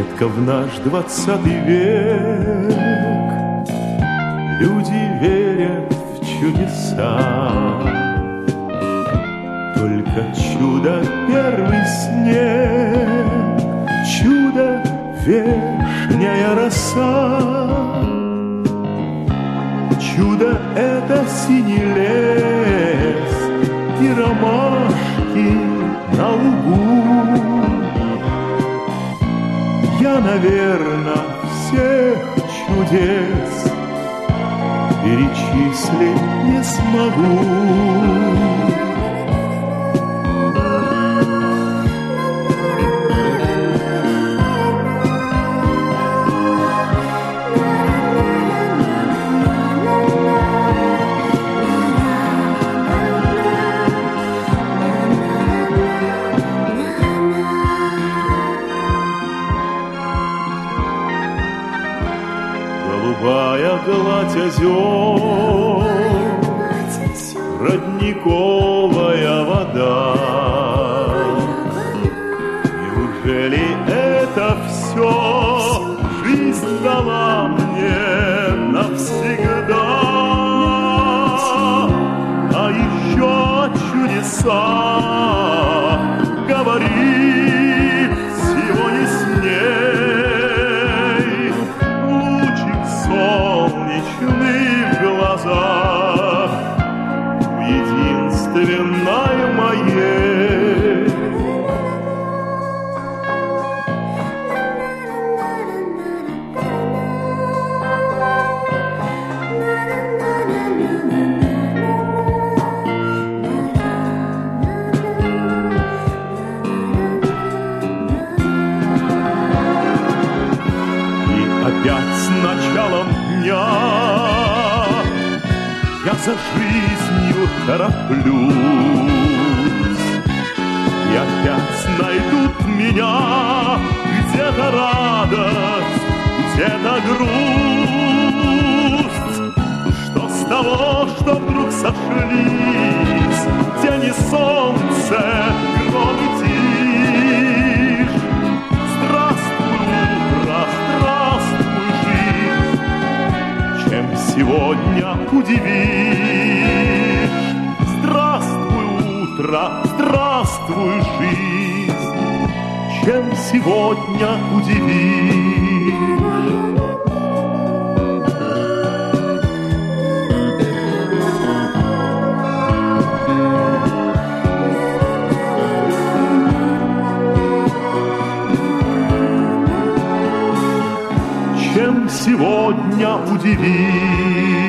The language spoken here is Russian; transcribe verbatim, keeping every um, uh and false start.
Нередко в наш двадцатый век люди верят в чудеса. Только чудо первый снег, чудо вешняя роса. Чудо — это синий лес и ромашки на лугу. Я, наверно, всех чудес перечислить не смогу. Голубая гладь озер, родниковая вода. Неужели это все жизнь дала мне навсегда? А еще чудеса говорит сегодня с ней. Лучик солнечный в глазах у единственной моей. Опять с началом дня я за жизнью тороплюсь, и опять найдут меня где-то радость, где-то грусть. Что с того, что вдруг сошлись день и солнце, гром и тишь? Здравствуй, утро, здравствуй, жизнь, чем сегодня удивишь? Здравствуй, утро, здравствуй, жизнь, чем сегодня удивишь? Чем сегодня удивишь?